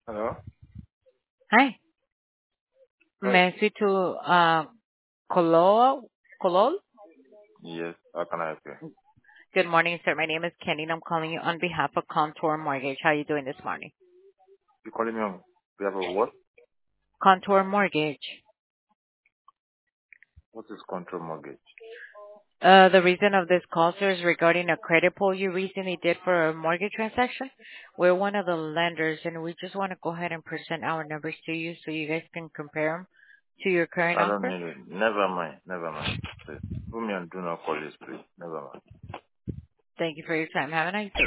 Hello? Hi. Hi. May I speak to Kolol? Kolol? Yes, how can I help you? Good morning, sir. My name is Kenny, and I'm calling you on behalf of Contour Mortgage. How are you doing this morning? You calling me on behalf of what? Contour Mortgage. What is control mortgage? The reason of this call, sir, is regarding a credit pull you recently did for a mortgage transaction. We're one of the lenders, and we just want to go ahead and present our numbers to you so you guys can compare them to your current I don't offer. need it. Never mind. Never mind. Please. Put me on do not call this, please. Never mind. Thank you for your time. Have a nice day.